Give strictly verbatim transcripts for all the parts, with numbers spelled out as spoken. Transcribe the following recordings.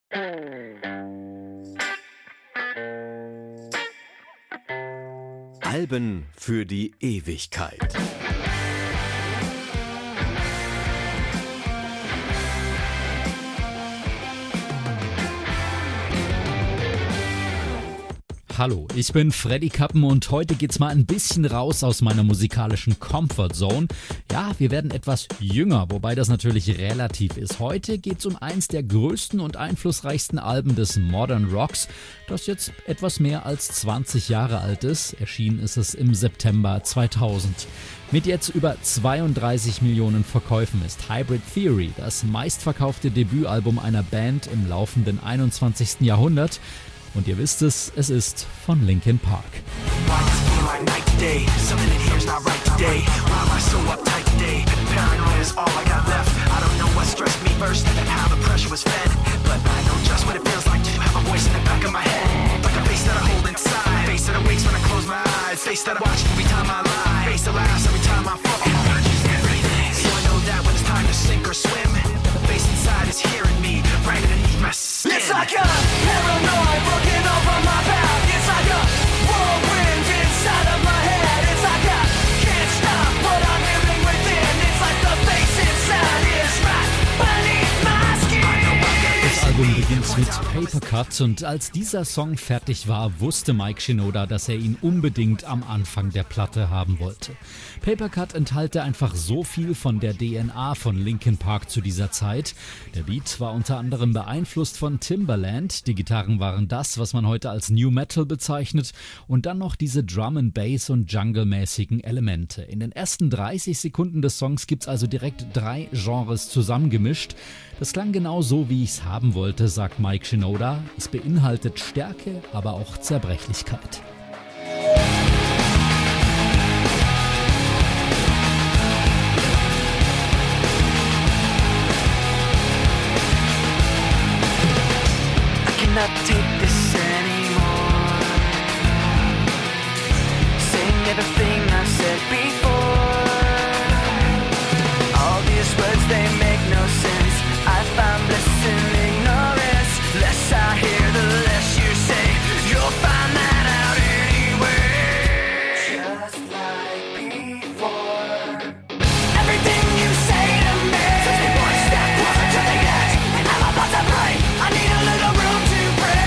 Alben für die Ewigkeit. Hallo, ich bin Freddy Kappen und heute geht's mal ein bisschen raus aus meiner musikalischen Comfortzone. Ja, wir werden etwas jünger, wobei das natürlich relativ ist. Heute geht's um eins der größten und einflussreichsten Alben des Modern Rocks, das jetzt etwas mehr als zwanzig Jahre alt ist. Erschienen ist es im September zweitausend. Mit jetzt über zweiunddreißig Millionen Verkäufen ist Hybrid Theory das meistverkaufte Debütalbum einer Band im laufenden einundzwanzigsten Jahrhundert. Und ihr wisst es, es ist von Linkin Park. It's like a paranoid looking over my back. It's like a whirlwind inside of my head. It's like I can't stop what I'm hearing within. It's like the face inside is right beneath my skin. Das Album beginnt mit Paper Cut und als dieser Song fertig war, wusste Mike Shinoda, dass er ihn unbedingt am Anfang der Platte haben wollte. Paper Cut enthalte einfach so viel von der D N A von Linkin Park zu dieser Zeit. Der Beat war unter anderem beeinflusst von Timbaland, die Gitarren waren das, was man heute als New Metal bezeichnet und dann noch diese Drum and Bass und Jungle-mäßigen Elemente. In den ersten dreißig Sekunden des Songs gibt's also direkt drei Genres zusammengemischt. Das klang genau so, wie ich's haben wollte, sagt Mike Shinoda. Es beinhaltet Stärke, aber auch Zerbrechlichkeit. Not take this anymore. Saying everything I said before. All these words, they make no sense. I find bliss in ignorance. Less I hear, the less you say. You'll find that out anyway. Just like before. Everything you say to me takes me one step closer to the edge, and I'm about to break. I need a little room to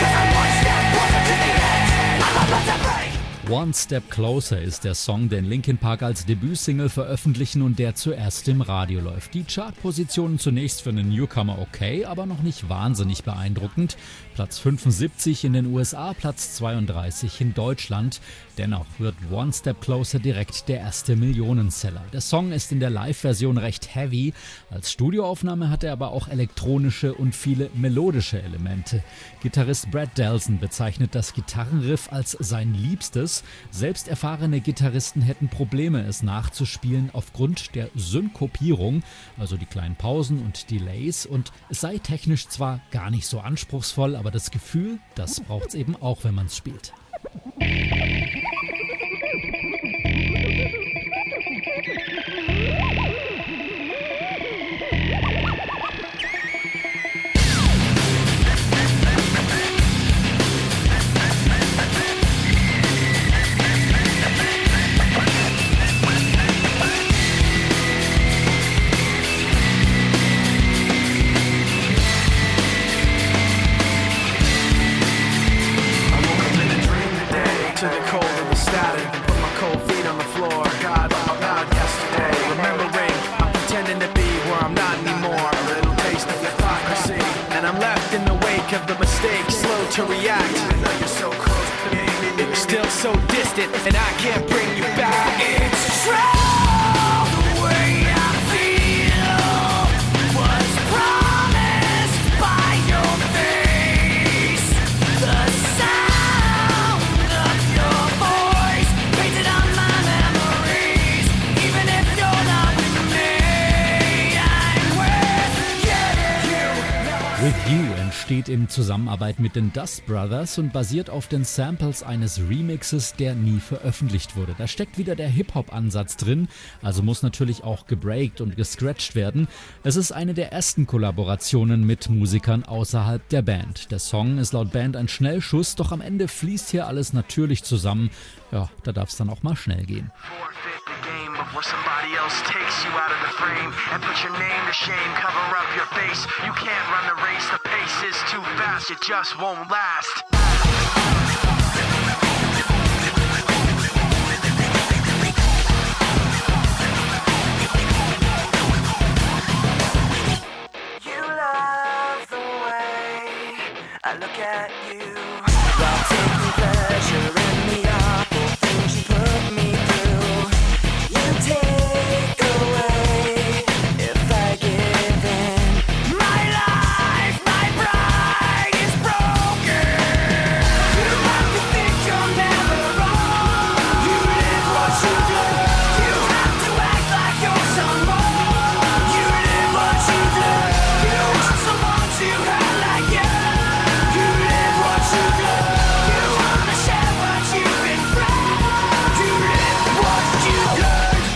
One Step Closer ist der Song, den Linkin Park als Debütsingle veröffentlichen und der zuerst im Radio läuft. Die Chartpositionen zunächst für einen Newcomer okay, aber noch nicht wahnsinnig beeindruckend. Platz fünfundsiebzig in den U S A, Platz zweiunddreißig in Deutschland. Dennoch wird One Step Closer direkt der erste Millionenseller. Der Song ist in der Live-Version recht heavy. Als Studioaufnahme hat er aber auch elektronische und viele melodische Elemente. Gitarrist Brad Delson bezeichnet das Gitarrenriff als sein Liebstes. Selbst erfahrene Gitarristen hätten Probleme, es nachzuspielen aufgrund der Synkopierung, also die kleinen Pausen und Delays. Und es sei technisch zwar gar nicht so anspruchsvoll, aber das Gefühl, das braucht's eben auch, wenn man's spielt. to the cold of the static. Put my cold feet on the floor. God, out loud yesterday. Remembering, I'm pretending to be where I'm not anymore. A little taste of hypocrisy, and I'm left in the wake of the mistakes, slow to react. Even though you're so close to me, you're still so distant, and I can't bring you back. It's true. The way I feel was promised by your face. The sound of your voice painted on my memories. Even if you're not with me, I'm with you. With You entsteht entsteht in Zusammenarbeit mit den Dust Brothers und basiert auf den Samples eines Remixes, der nie veröffentlicht wurde. Da steckt wieder der Hip-Hop-Ansatz drin, also muss natürlich auch gebreakt und gescratcht werden. Es ist eine der ersten Kollaborationen mit Musikern außerhalb der Band. Der Song ist laut Band ein Schnellschuss, doch am Ende fließt hier alles natürlich zusammen. Ja, da darf es dann auch mal schnell gehen. Where somebody else takes you out of the frame and put your name to shame, cover up your face. You can't run the race, the pace is too fast, it just won't last. You love the way I look at you while taking pleasure in the awful things you put me through. Take away if I give in. My life, my pride is broken. You have to think you're never wrong. You live what you do. You have to act like you're someone. You live what you do. You want someone to hurt like you. You live what you do. You wanna share what you've been through. You live what you do.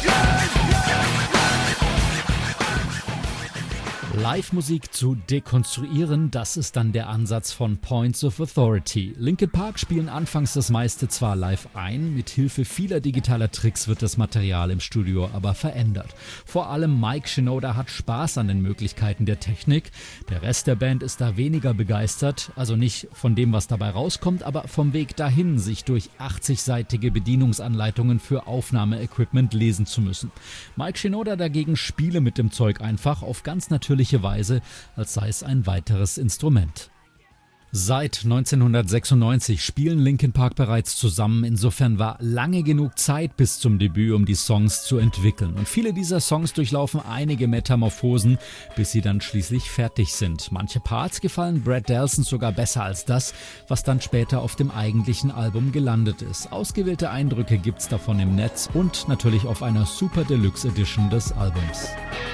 Live-Musik zu dekonstruieren, das ist dann der Ansatz von Points of Authority. Linkin Park spielen anfangs das meiste zwar live ein, mit Hilfe vieler digitaler Tricks wird das Material im Studio aber verändert. Vor allem Mike Shinoda hat Spaß an den Möglichkeiten der Technik. Der Rest der Band ist da weniger begeistert, also nicht von dem, was dabei rauskommt, aber vom Weg dahin, sich durch achtzigseitige Bedienungsanleitungen für Aufnahmeequipment lesen zu müssen. Mike Shinoda dagegen spiele mit dem Zeug einfach auf ganz natürliche Weise, als sei es ein weiteres Instrument. Seit neunzehnhundertsechsundneunzig spielen Linkin Park bereits zusammen, insofern war lange genug Zeit bis zum Debüt, um die Songs zu entwickeln. Und viele dieser Songs durchlaufen einige Metamorphosen, bis sie dann schließlich fertig sind. Manche Parts gefallen Brad Delson sogar besser als das, was dann später auf dem eigentlichen Album gelandet ist. Ausgewählte Eindrücke gibt's davon im Netz und natürlich auf einer Super Deluxe Edition des Albums.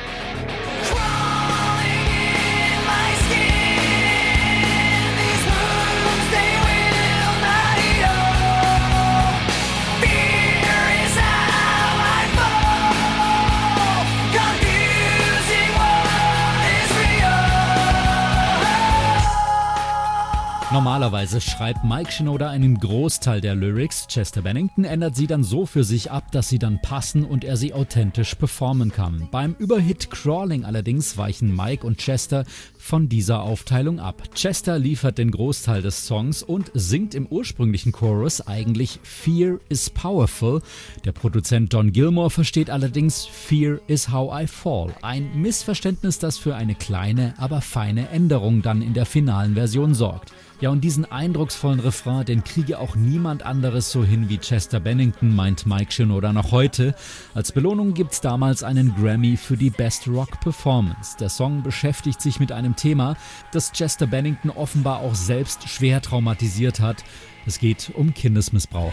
Normalerweise schreibt Mike Shinoda einen Großteil der Lyrics. Chester Bennington ändert sie dann so für sich ab, dass sie dann passen und er sie authentisch performen kann. Beim Überhit Crawling allerdings weichen Mike und Chester von dieser Aufteilung ab. Chester liefert den Großteil des Songs und singt im ursprünglichen Chorus eigentlich Fear is powerful. Der Produzent Don Gilmore versteht allerdings Fear is how I fall. Ein Missverständnis, das für eine kleine, aber feine Änderung dann in der finalen Version sorgt. Ja, und diesen eindrucksvollen Refrain, den kriege auch niemand anderes so hin wie Chester Bennington, meint Mike Shinoda noch heute. Als Belohnung gibt's damals einen Grammy für die Best Rock Performance. Der Song beschäftigt sich mit einem Thema, das Chester Bennington offenbar auch selbst schwer traumatisiert hat. Es geht um Kindesmissbrauch.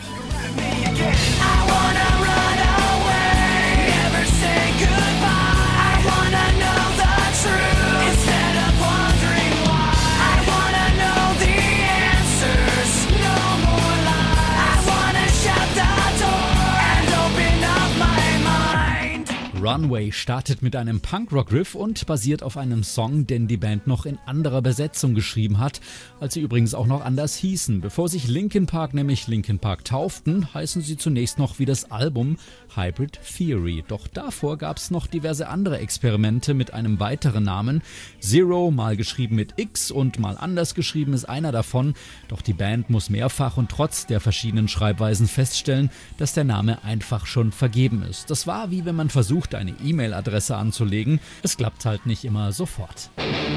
Runway startet mit einem Punkrock-Riff und basiert auf einem Song, den die Band noch in anderer Besetzung geschrieben hat, als sie übrigens auch noch anders hießen. Bevor sich Linkin Park nämlich Linkin Park tauften, heißen sie zunächst noch wie das Album Hybrid Theory. Doch davor gab es noch diverse andere Experimente mit einem weiteren Namen. Zero, mal geschrieben mit X und mal anders geschrieben, ist einer davon. Doch die Band muss mehrfach und trotz der verschiedenen Schreibweisen feststellen, dass der Name einfach schon vergeben ist. Das war wie wenn man versucht, eine E-Mail-Adresse anzulegen. Es klappt halt nicht immer sofort.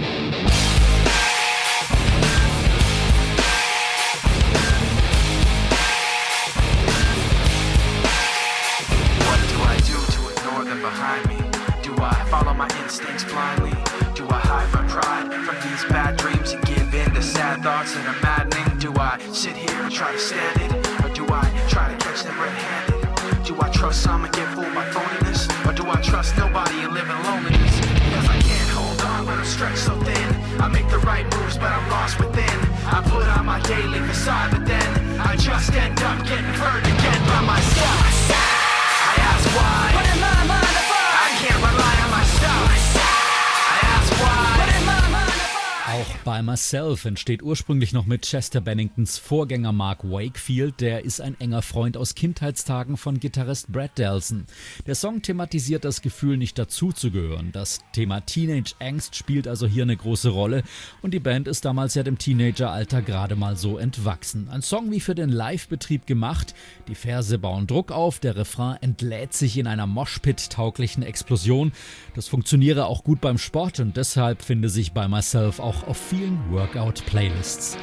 Thoughts that are maddening. Do I sit here and try to stand it? Or do I try to catch them red-handed? Do I trust some and get fooled by phoniness? Or do I trust nobody and live in loneliness? Because I can't hold on when I'm stretched so thin. I make the right moves, but I'm lost within. I put on my daily facade, but then I just end up getting hurt again by myself. I ask why, but in my mind I can't rely on myself. I ask why, but in my mind Auch By Myself entsteht ursprünglich noch mit Chester Benningtons Vorgänger Mark Wakefield. Der ist ein enger Freund aus Kindheitstagen von Gitarrist Brad Delson. Der Song thematisiert das Gefühl, nicht dazuzugehören. Das Thema Teenage Angst spielt also hier eine große Rolle. Und die Band ist damals ja dem Teenageralter gerade mal so entwachsen. Ein Song wie für den Live-Betrieb gemacht. Die Verse bauen Druck auf, der Refrain entlädt sich in einer Moshpit-tauglichen Explosion. Das funktioniere auch gut beim Sport und deshalb finde sich By Myself auch auf vielen Workout-Playlists.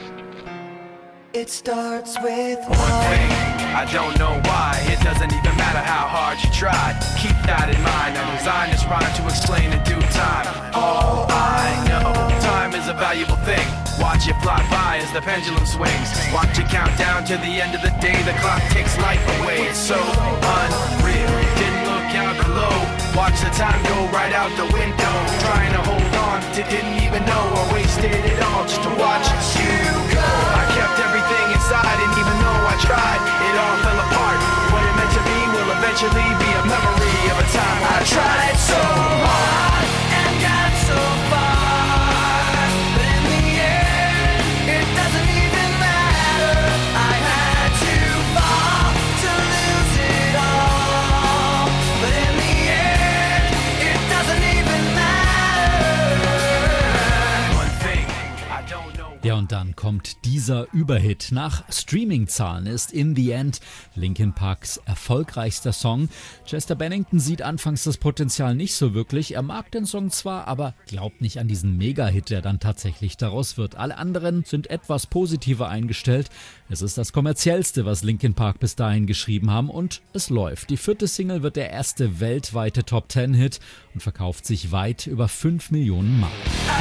It starts with one thing, I don't know why. It doesn't even matter how hard you try. Keep that in mind. I designed this rhyme to explain in due time. All I know, time is a valuable thing. Watch it fly by as the pendulum swings. Watch it count down to the end of the day. The clock takes life away. It's so unreal. Didn't look out below. Watch the time go right out the window. Trying to hold on to didn't even know I wasted it all just to watch you go. I kept everything inside and even though I tried, it all fell apart. What it meant to be will eventually be a memory of a time I tried so hard and got so far. But in the end, it doesn't even matter. I had to fall to lose it all. But in the end, it doesn't even matter. One thing, I don't know. Ja, und dann kommt dieser Überhit. Nach Streaming-Zahlen ist In the End Linkin Parks erfolgreichster Song. Chester Bennington sieht anfangs das Potenzial nicht so wirklich. Er mag den Song zwar, aber glaubt nicht an diesen Mega-Hit, der dann tatsächlich daraus wird. Alle anderen sind etwas positiver eingestellt. Es ist das kommerziellste, was Linkin Park bis dahin geschrieben haben und es läuft. Die vierte Single wird der erste weltweite Top-Ten-Hit und verkauft sich weit über fünf Millionen Mal.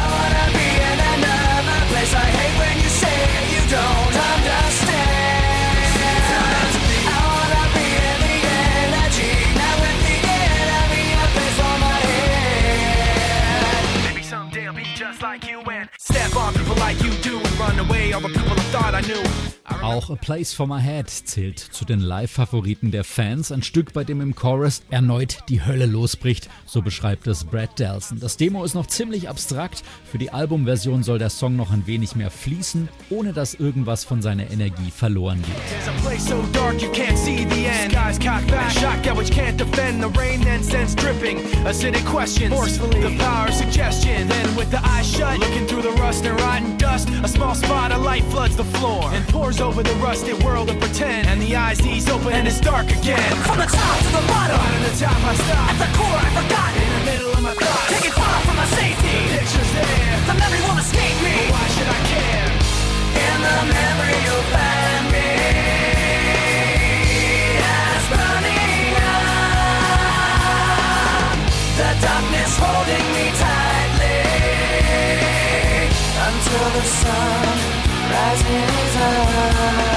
I hate when you say you don't understand. I wanna be in the energy, not with the enemy, a place for my head. Maybe someday I'll be just like you and step on people like you do and run away all the people I thought I knew. Auch A Place for My Head zählt zu den Live-Favoriten der Fans. Ein Stück, bei dem im Chorus erneut die Hölle losbricht, so beschreibt es Brad Delson. Das Demo ist noch ziemlich abstrakt. Für die Albumversion soll der Song noch ein wenig mehr fließen, ohne dass irgendwas von seiner Energie verloren geht. There's a place so dark you can't see the end. Skies cocked back, shock at which can't defend. The rain then sends dripping, acidic questions, forcefully. The power of suggestion. Then with the eyes shut, looking through the rust and rotten dust, a small spot of light floods the floor and pours over the rusted world of pretend. And the eyes ease open and it's dark again. From the top to the bottom, Right at the top I stop. at the core I forgot. In the middle of my thoughts, Take it far from my safety. the picture's there. The memory won't escape me. Why should I care? In the memory you'll find me as burning up. The darkness holding me tightly until the sun rises up.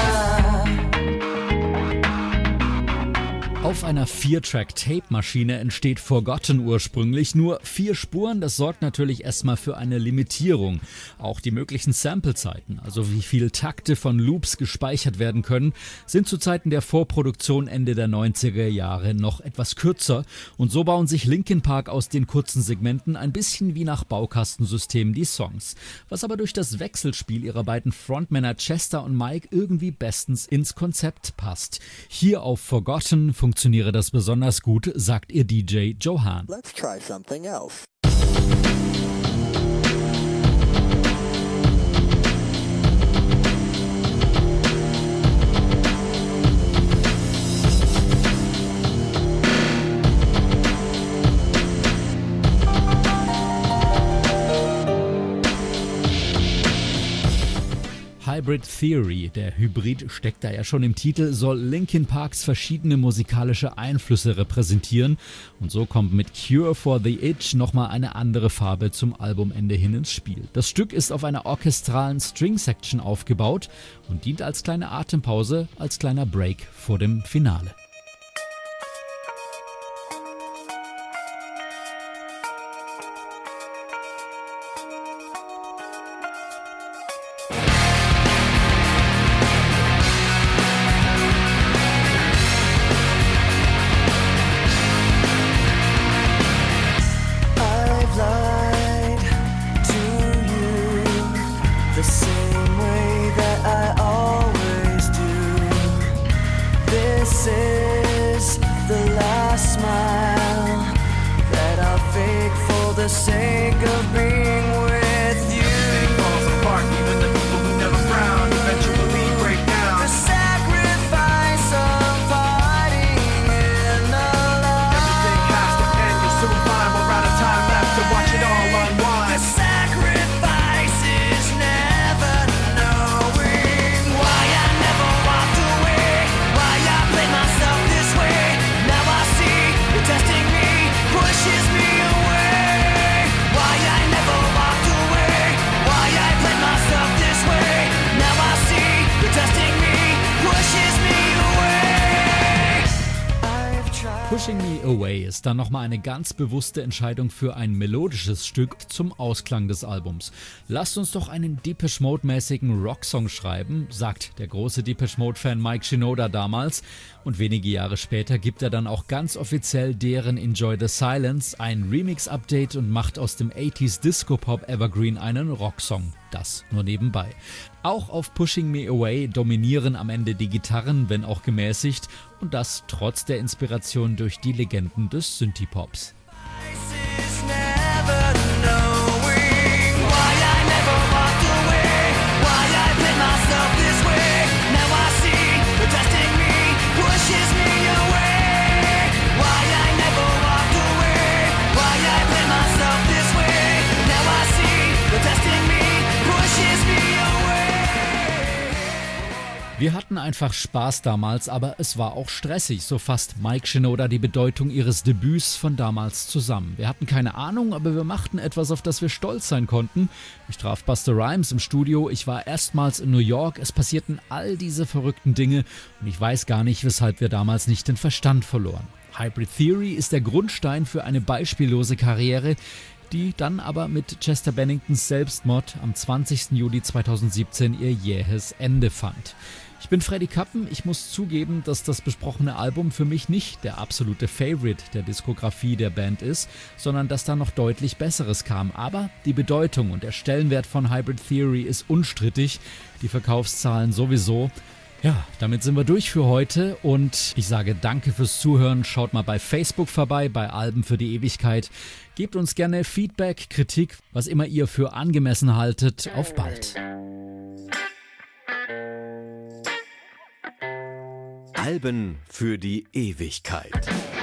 Auf einer vier-Track-Tape-Maschine entsteht Forgotten ursprünglich. Nur vier Spuren, das sorgt natürlich erstmal für eine Limitierung. Auch die möglichen Samplezeiten, also wie viel Takte von Loops gespeichert werden können, sind zu Zeiten der Vorproduktion Ende der neunziger Jahre noch etwas kürzer. Und so bauen sich Linkin Park aus den kurzen Segmenten ein bisschen wie nach Baukastensystem die Songs. Was aber durch das Wechselspiel ihrer beiden Frontmänner Chester und Mike irgendwie bestens ins Konzept passt. Hier auf Forgotten funktioniert das besonders gut, sagt ihr D J Johan. Let's try something else. Hybrid Theory, der Hybrid steckt da ja schon im Titel, soll Linkin Parks verschiedene musikalische Einflüsse repräsentieren und so kommt mit Cure for the Itch nochmal eine andere Farbe zum Albumende hin ins Spiel. Das Stück ist auf einer orchestralen String-Section aufgebaut und dient als kleine Atempause, als kleiner Break vor dem Finale. the sake of being with you. Everything falls apart, even the people who never frown eventually break down. The sacrifice of fighting in the light. Everything has to end, you'll soon find we're out of time left to watch it all The unwind. sacrifice is never knowing why I never walked away, why I played myself this way. Now I see you're testing me, pushes me away. Why I never walked away, why I played myself this way. Now I see you're testing me, pushes me away. I've tried. Pushing Me Away ist dann nochmal eine ganz bewusste Entscheidung für ein melodisches Stück zum Ausklang des Albums. Lasst uns doch einen Depeche Mode-mäßigen Rocksong schreiben, sagt der große Depeche Mode-Fan Mike Shinoda damals. Und wenige Jahre später gibt er dann auch ganz offiziell deren Enjoy the Silence ein Remix-Update und macht aus dem achtziger Disco-Pop Evergreen einen Rocksong. Das nur nebenbei. Auch auf Pushing Me Away dominieren am Ende die Gitarren, wenn auch gemäßigt, und das trotz der Inspiration durch die Legenden des Synthie-Pops. Is never knowing why I never walked away, why I played myself this way. Now I see you're testing me, pushes me away. Why I never walked away, why I played myself this way. Now I see you're testing me, pushes me away. Wir hatten einfach Spaß damals, aber es war auch stressig, so fasst Mike Shinoda die Bedeutung ihres Debüts von damals zusammen. Wir hatten keine Ahnung, aber wir machten etwas, auf das wir stolz sein konnten. Ich traf Busta Rhymes im Studio, ich war erstmals in New York, es passierten all diese verrückten Dinge und ich weiß gar nicht, weshalb wir damals nicht den Verstand verloren. Hybrid Theory ist der Grundstein für eine beispiellose Karriere, die dann aber mit Chester Benningtons Selbstmord am zwanzigsten Juli zweitausendsiebzehn ihr jähes Ende fand. Ich bin Freddy Kappen, ich muss zugeben, dass das besprochene Album für mich nicht der absolute Favorite der Diskografie der Band ist, sondern dass da noch deutlich Besseres kam. Aber die Bedeutung und der Stellenwert von Hybrid Theory ist unstrittig, die Verkaufszahlen sowieso. Ja, damit sind wir durch für heute und ich sage danke fürs Zuhören. Schaut mal bei Facebook vorbei, bei Alben für die Ewigkeit. Gebt uns gerne Feedback, Kritik, was immer ihr für angemessen haltet. Auf bald. Alben für die Ewigkeit.